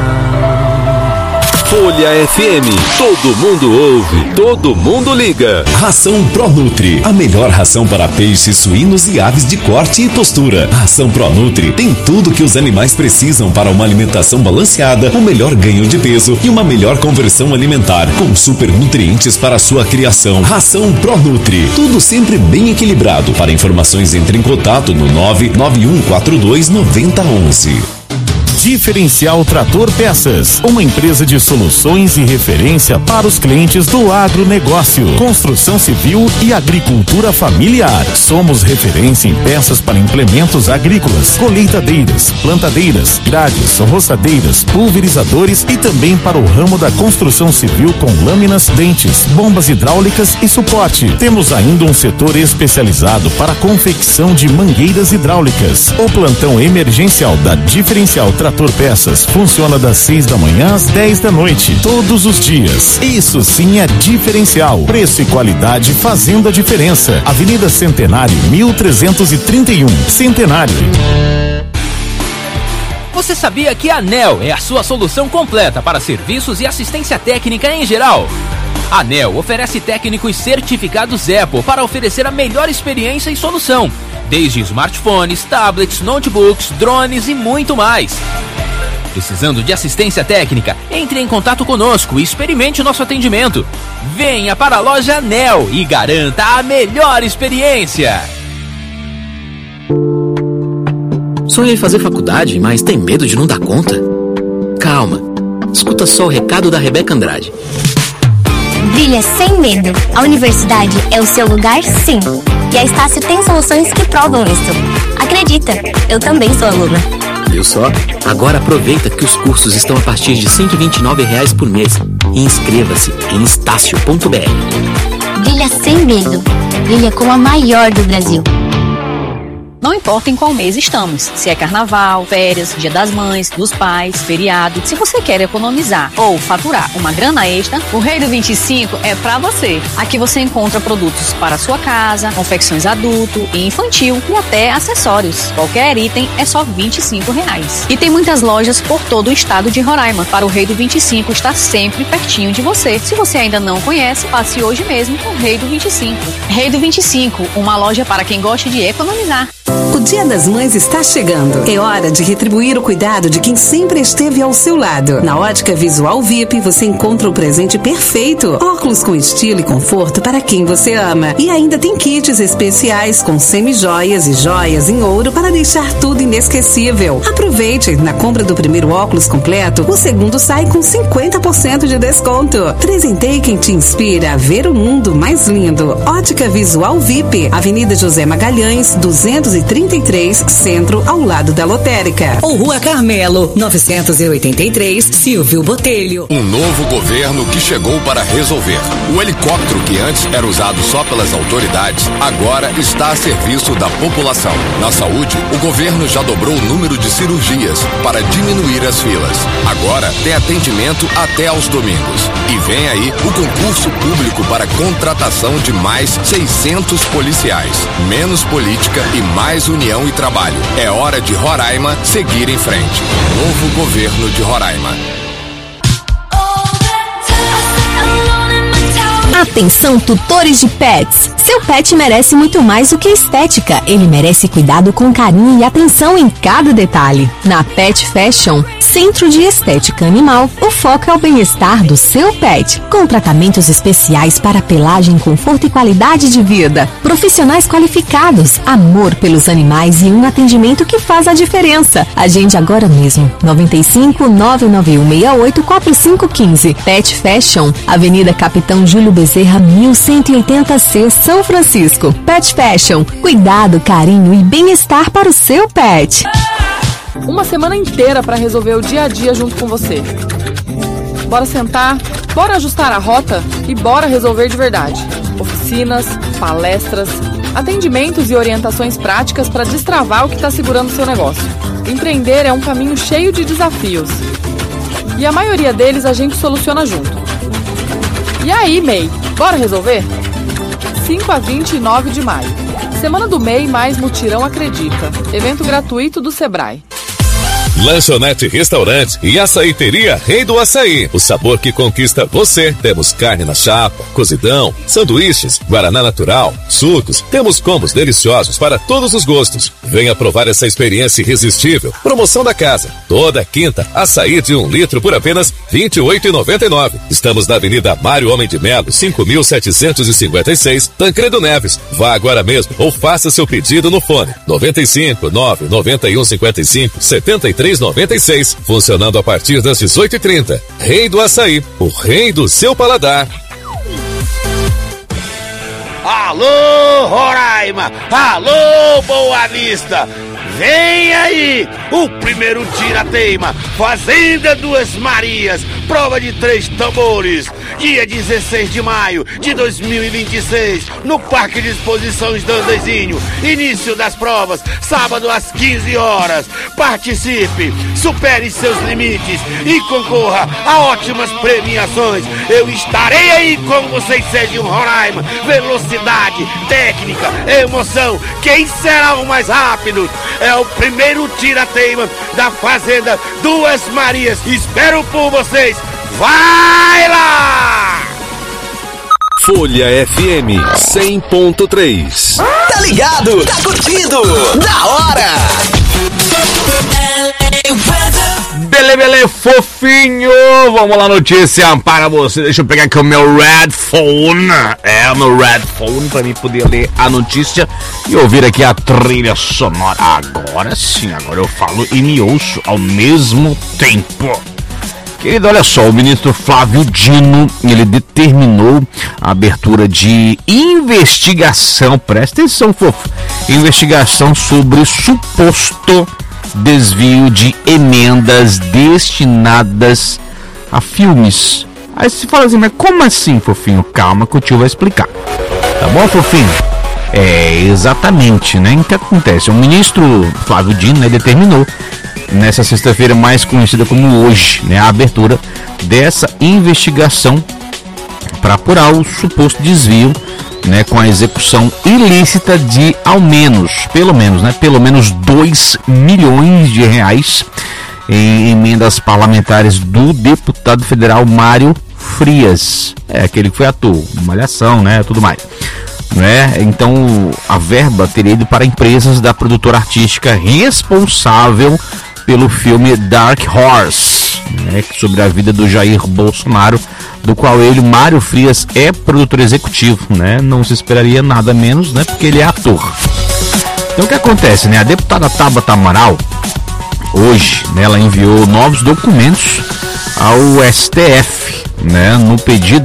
Folha F M, todo mundo ouve, todo mundo liga. Ração ProNutri, a melhor ração para peixes, suínos e aves de corte e postura. A ração ProNutri tem tudo que os animais precisam para uma alimentação balanceada, um melhor ganho de peso e uma melhor conversão alimentar, com super nutrientes para sua criação. Ração ProNutri, tudo sempre bem equilibrado. Para informações, entre em contato no nove nove um quatro dois nove zero um um. Diferencial Trator Peças, uma empresa de soluções e referência para os clientes do agronegócio, construção civil e agricultura familiar. Somos referência em peças para implementos agrícolas, colheitadeiras, plantadeiras, grades, roçadeiras, pulverizadores e também para o ramo da construção civil com lâminas, dentes, bombas hidráulicas e suporte. Temos ainda um setor especializado para a confecção de mangueiras hidráulicas. O plantão emergencial da Diferencial Trator Peças funciona das seis da manhã às dez da noite, todos os dias. Isso sim é diferencial. Preço e qualidade fazendo a diferença. Avenida Centenário, mil trezentos e trinta e um, Centenário. Você sabia que a ANEEL é a sua solução completa para serviços e assistência técnica em geral? A ANEEL oferece técnicos certificados Apple para oferecer a melhor experiência e solução, desde smartphones, tablets, notebooks, drones e muito mais. Precisando de assistência técnica? Entre em contato conosco e experimente o nosso atendimento. Venha para a loja ANEEL e garanta a melhor experiência. Sonha em fazer faculdade, mas tem medo de não dar conta? Calma, escuta só o recado da Rebeca Andrade. Brilha sem medo. A universidade é o seu lugar, sim. E a Estácio tem soluções que provam isso. Acredita, eu também sou aluna. Viu só? Agora aproveita que os cursos estão a partir de cento e vinte e nove reais por mês. E inscreva-se em estácio ponto b r. Brilha sem medo. Brilha com a maior do Brasil. Não importa em qual mês estamos, se é carnaval, férias, dia das mães, dos pais, feriado. Se você quer economizar ou faturar uma grana extra, o Rei do vinte e cinco é pra você. Aqui você encontra produtos para sua casa, confecções adulto e infantil e até acessórios. Qualquer item é só vinte e cinco reais. E tem muitas lojas por todo o estado de Roraima para o Rei do vinte e cinco estar sempre pertinho de você. Se você ainda não conhece, passe hoje mesmo no Rei do vinte e cinco. Rei do vinte e cinco, uma loja para quem gosta de economizar. O Dia das Mães está chegando. É hora de retribuir o cuidado de quem sempre esteve ao seu lado. Na Ótica Visual V I P você encontra o presente perfeito. Óculos com estilo e conforto para quem você ama. E ainda tem kits especiais com semi-joias e joias em ouro para deixar tudo inesquecível. Aproveite! Na compra do primeiro óculos completo, o segundo sai com cinquenta por cento de desconto. Presenteie quem te inspira a ver o mundo mais lindo. Ótica Visual V I P, Avenida José Magalhães, duzentos e trinta oitenta e três, Centro, ao lado da lotérica. Ou Rua Carmelo, novecentos e oitenta e três, Silvio Botelho. Um novo governo que chegou para resolver. O helicóptero que antes era usado só pelas autoridades, agora está a serviço da população. Na saúde, o governo já dobrou o número de cirurgias para diminuir as filas. Agora tem atendimento até aos domingos. E vem aí o concurso público para contratação de mais seiscentos policiais. Menos política e mais união e trabalho. É hora de Roraima seguir em frente. Novo governo de Roraima. Atenção, tutores de pets! Seu pet merece muito mais do que estética. Ele merece cuidado com carinho e atenção em cada detalhe. Na Pet Fashion, Centro de Estética Animal, o foco é o bem-estar do seu pet, com tratamentos especiais para pelagem, conforto e qualidade de vida. Profissionais qualificados, amor pelos animais e um atendimento que faz a diferença. Agende agora mesmo. nove cinco, nove nove um seis oito, quatro cinco um cinco. Pet Fashion, Avenida Capitão Júlio Bezerra, mil cento e oitenta C, São Francisco. Pet Fashion, cuidado, carinho e bem-estar para o seu pet. Uma semana inteira para resolver o dia a dia junto com você. Bora sentar, bora ajustar a rota e bora resolver de verdade. Oficinas, palestras, atendimentos e orientações práticas para destravar o que está segurando o seu negócio. Empreender é um caminho cheio de desafios. E a maioria deles a gente soluciona junto. E aí, M E I, bora resolver? cinco a vinte e nove de maio. Semana do M E I mais Mutirão Acredita. Evento gratuito do Sebrae. Lanchonete Restaurante e Açaiteria Rei do Açaí. O sabor que conquista você. Temos carne na chapa, cozidão, sanduíches, guaraná natural, sucos. Temos combos deliciosos para todos os gostos. Venha provar essa experiência irresistível. Promoção da casa. Toda quinta, açaí de um litro por apenas vinte e oito reais e noventa e nove centavos. Estamos na Avenida Mário Homem de Melo, cinco mil setecentos e cinquenta e seis, Tancredo Neves. Vá agora mesmo ou faça seu pedido no fone noventa e cinco, nove nove um, cinquenta e cinco, setenta e três noventa e seis, funcionando a partir das dezoito e trinta. Rei do Açaí, o rei do seu paladar. Alô, Roraima! Alô, Boa Vista! Vem aí o primeiro tira-teima, Fazenda Duas Marias, prova de três tambores, dia dezesseis de maio de dois mil e vinte e seis, no Parque de Exposições Dandezinho. Início das provas, sábado às quinze horas. Participe, supere seus limites e concorra a ótimas premiações. Eu estarei aí com vocês, Serginho Roraima. Velocidade, técnica, emoção. Quem será o mais rápido? É o primeiro tira-teima da Fazenda Duas Marias. Espero por vocês. Vai lá! Folha F M cem ponto três. Tá ligado? Tá curtindo? Da hora! Bele, bele, fofinho! Vamos lá, notícia para você. Deixa eu pegar aqui o meu Red Phone. É, o meu Red Phone, para mim poder ler a notícia e ouvir aqui a trilha sonora. Agora sim, agora eu falo e me ouço ao mesmo tempo. Querido, olha só, o ministro Flávio Dino, ele determinou a abertura de investigação, presta atenção, fofo, investigação sobre suposto desvio de emendas destinadas a filmes. Aí você fala assim, mas como assim, fofinho? Calma que o tio vai explicar. Tá bom, fofinho? É, exatamente, né? O que acontece? O ministro Flávio Dino, né, determinou nessa sexta-feira, mais conhecida como hoje, né, a abertura dessa investigação para apurar o suposto desvio, né, com a execução ilícita de ao menos, pelo menos, né, pelo menos dois milhões de reais em emendas parlamentares do deputado federal Mário Frias, é aquele que foi ator, Malhação, né, tudo mais. Né? Então a verba teria ido para empresas da produtora artística responsável pelo filme Dark Horse, né? Sobre a vida do Jair Bolsonaro, do qual ele, Mário Frias, é produtor executivo, né? Não se esperaria nada menos, né? Porque ele é ator. Então o que acontece, né? A deputada Tabata Amaral, hoje, né, ela enviou novos documentos ao S T F, né, no pedido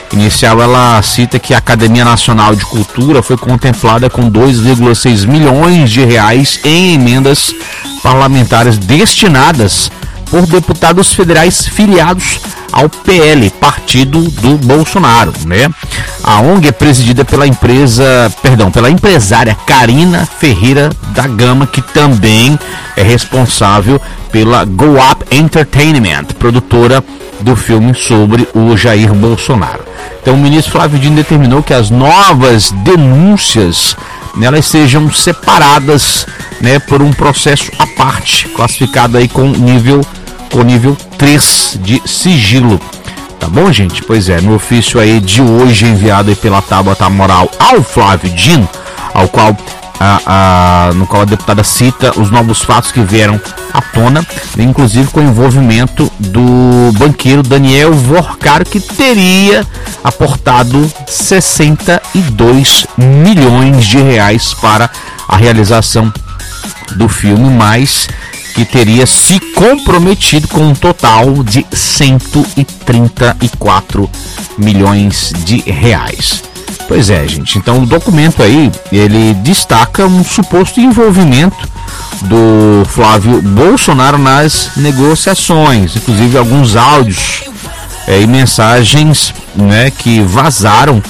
inicial, ela cita que a Academia Nacional de Cultura foi contemplada com dois vírgula seis milhões de reais em emendas parlamentares destinadas por deputados federais filiados ao P L, partido do Bolsonaro, né? A O N G é presidida pela empresa, perdão, pela empresária Karina Ferreira da Gama, que também é responsável pela Go Up Entertainment, produtora do filme sobre o Jair Bolsonaro. Então o ministro Flávio Dino determinou que as novas denúncias nelas sejam separadas, né, por um processo à parte, classificado aí com nível com nível três de sigilo. Tá bom, gente? Pois é, no ofício aí de hoje enviado aí pela Tabata Moral ao Flávio Dino, ao qual a, a, no qual a deputada cita os novos fatos que vieram à tona, inclusive com o envolvimento do banqueiro Daniel Vorcaro, que teria aportado sessenta e dois milhões de reais para a realização do filme, mas que teria se comprometido com um total de cento e trinta e quatro milhões de reais. Pois é, gente, então o documento aí, ele destaca um suposto envolvimento do Flávio Bolsonaro nas negociações, inclusive alguns áudios é, e mensagens, né, que vazaram,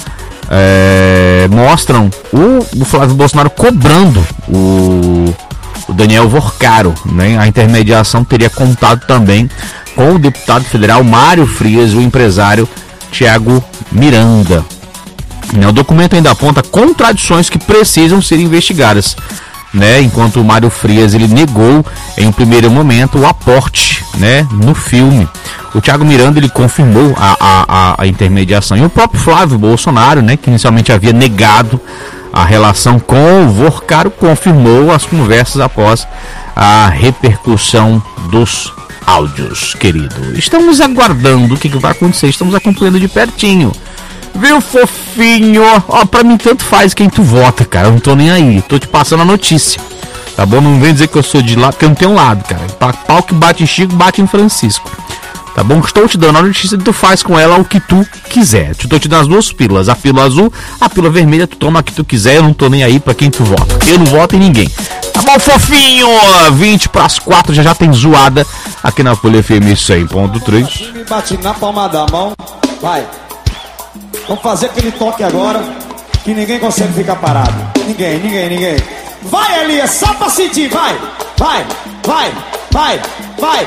é, mostram o, o Flávio Bolsonaro cobrando o o Daniel Vorcaro, né? A intermediação teria contado também com o deputado federal Mário Frias e o empresário Tiago Miranda. O documento ainda aponta contradições que precisam ser investigadas, né? Enquanto o Mário Frias ele negou em um primeiro momento o aporte, né, no filme. O Tiago Miranda ele confirmou a, a, a intermediação, e o próprio Flávio Bolsonaro, né, que inicialmente havia negado a relação com o Vorcaro, confirmou as conversas após a repercussão dos áudios, querido. Estamos aguardando o que, que vai acontecer, estamos acompanhando de pertinho. Viu, fofinho? Ó, pra mim tanto faz quem tu vota, cara, eu não tô nem aí, tô te passando a notícia, tá bom? Não vem dizer que eu sou de lá, porque eu não tenho lado, cara. Pau que bate em Chico, bate em Francisco. Tá bom? Estou te dando a notícia e tu faz com ela o que tu quiser. Estou te dando as duas pílulas, a pílula azul, a pílula vermelha, tu toma a que tu quiser, eu não tô nem aí pra quem tu vota. Eu não voto em ninguém. Tá bom, fofinho? vinte para as quatro, já já tem zoada aqui na Folha F M cem ponto três. Bate na palma da mão, vai. Vamos fazer aquele toque agora, que ninguém consegue ficar parado. Ninguém, ninguém, ninguém. Vai, Elias, só pra sentir, vai. Vai, vai, vai, vai.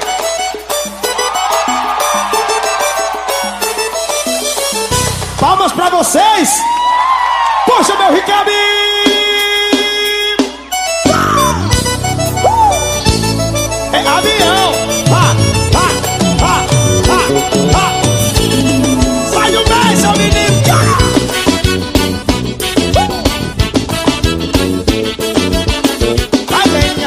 Palmas pra vocês! Puxa, meu Ricardo! Uh! É avião! Ha, ha, ha, ha, ha. Sai do meio, seu menino! Vai, venha!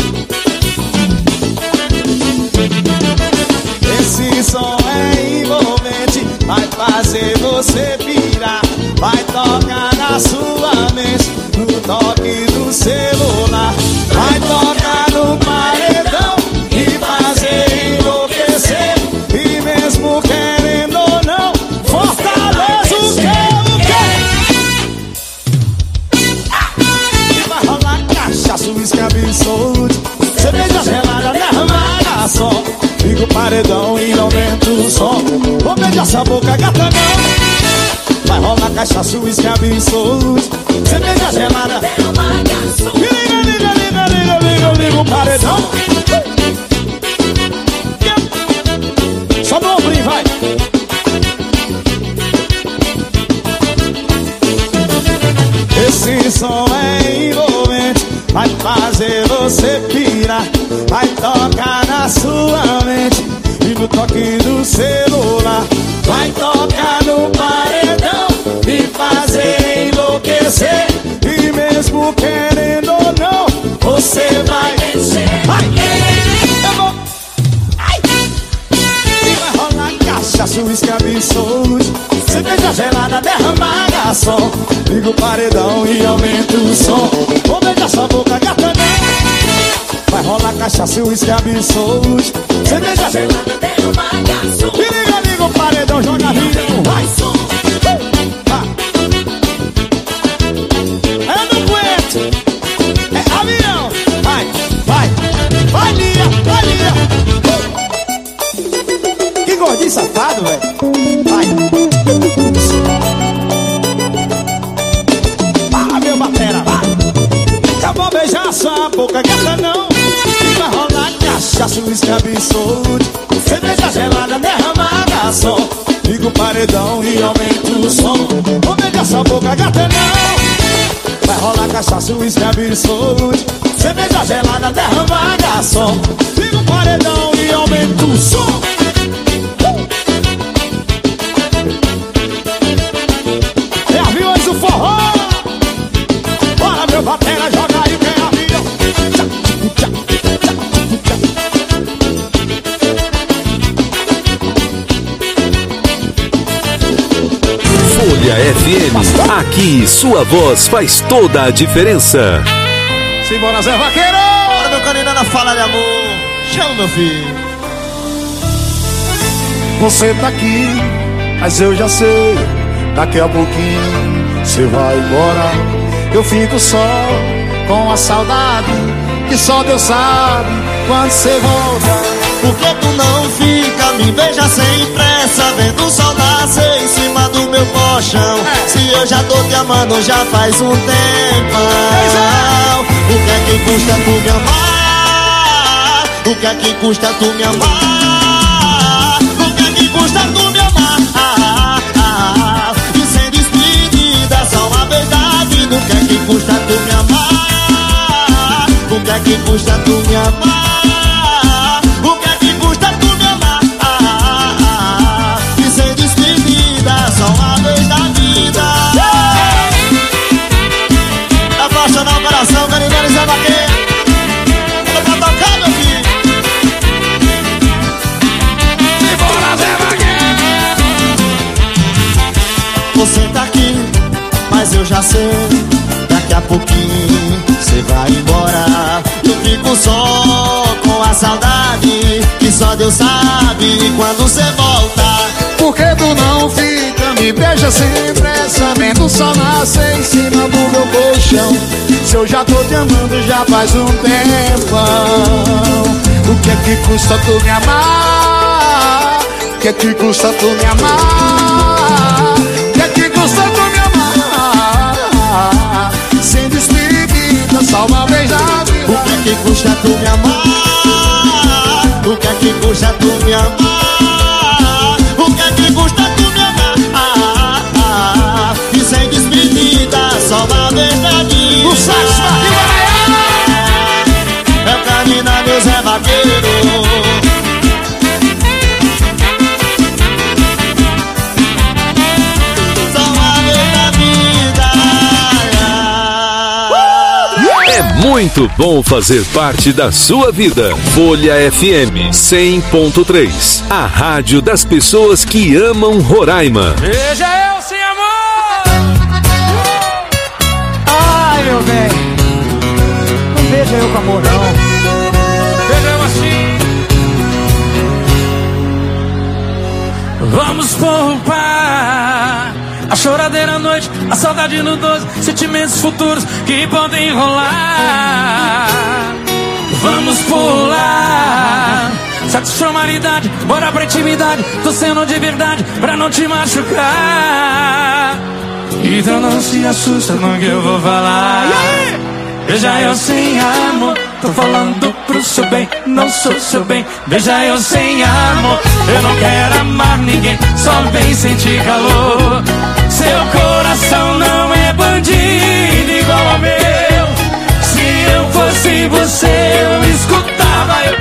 Esse som é envolvente, vai fazer você virar, vai tocar na sua mente, no toque do celular, vai tocar no paredão e fazer enlouquecer, e mesmo querendo ou não, fortaleza o que, o que? E vai rolar cachaça, uísque absoluto, cerveja gelada, derramada só, liga o paredão e aumenta o som. Vou beijar essa boca, gata não. Vai rolar cachaça, uísque absoluto, cerveja gelada. Liga, liga, liga, liga, liga, liga o paredão. Só no ombrinho, vai. Esse som é envolvente, vai fazer você pirar, vai tocar na sua mente e no toque do celular, vai tocar no paredão e fazer enlouquecer, e mesmo querendo ou não, você vai vencer. Vai, eu vou. Ai. E vai rolar cachaça, uísque absoluto, cerveja gelada, derramada só, liga o paredão e aumenta o som. Vou beijar sua boca, gata não. Vai rolar cachaça, uísque absoluto, cerveja gelada, derramada só. E liga, liga o paredão, joga vida, vai som. cachaça, uísque absolute, cerveja gelada derramada só. Liga o paredão e aumenta o som. Vou beber essa boca, gata, não. Vai rolar cachaça, uísque absolute, cerveja gelada derramada só. Liga o paredão e aumenta o som. É aviões do forró. Bora meu batera, joga aí quem é avião. Folha F M, aqui sua voz faz toda a diferença. Simbora, Zé Vaqueiro! Bora, meu canina na fala de amor. Chama, meu filho. Você tá aqui, mas eu já sei. Daqui a pouquinho você vai embora. Eu fico só com a saudade que só Deus sabe quando você volta. Por que tu não fica, me beija sem pressa, vendo o sol nascer em cima do meu colchão? Se eu já tô te amando já faz um tempão. O que é que custa tu me amar? O que é que custa tu me amar? O que é que custa tu me amar? E sem despedida, só uma vez da vida. O que é que custa tu me amar? O que é que custa tu me amar? Coração, Carinelli, Zé Vaqueiro. Vou pra tocar, meu filho. Simbora, Zé Vaqueiro. Você tá aqui, mas eu já sei. Daqui a pouquinho você vai embora. Eu fico só com a saudade que só Deus sabe quando você volta. Por que tu não fica, me beija sem pressa, vendo o sol nascer em cima do meu colchão? Se eu já tô te amando já faz um tempão. O que é que custa tu me amar? O que é que custa tu me amar? O que é que custa tu me amar? Sem despedida, só uma vez na vida. O que é que custa tu me amar? O que é que custa tu me amar? O que é que custa tu me amar? E sem despedida, só uma vez na vida. O saxo aqui, é o Canina, meu Zé Vaqueiro. Só uma vez na vida. É muito bom fazer parte da sua vida. Folha F M cem ponto três, a rádio das pessoas que amam Roraima. Veja eu sem amor. Ai, meu bem, não veja eu com amor, não. Veja eu assim. Vamos poupar a choradeira à noite, a saudade no doze, sentimentos futuros que podem rolar. Vamos pular satisfamalidade, bora pra intimidade. Tô sendo de verdade pra não te machucar. Então não se assusta no que eu vou falar. Veja eu sem amor, tô falando pro seu bem, não sou seu bem. Veja eu sem amor, eu não quero amar ninguém, só bem sentir calor. Seu coração não é bandido igual ao meu. Se eu fosse você, eu escutaria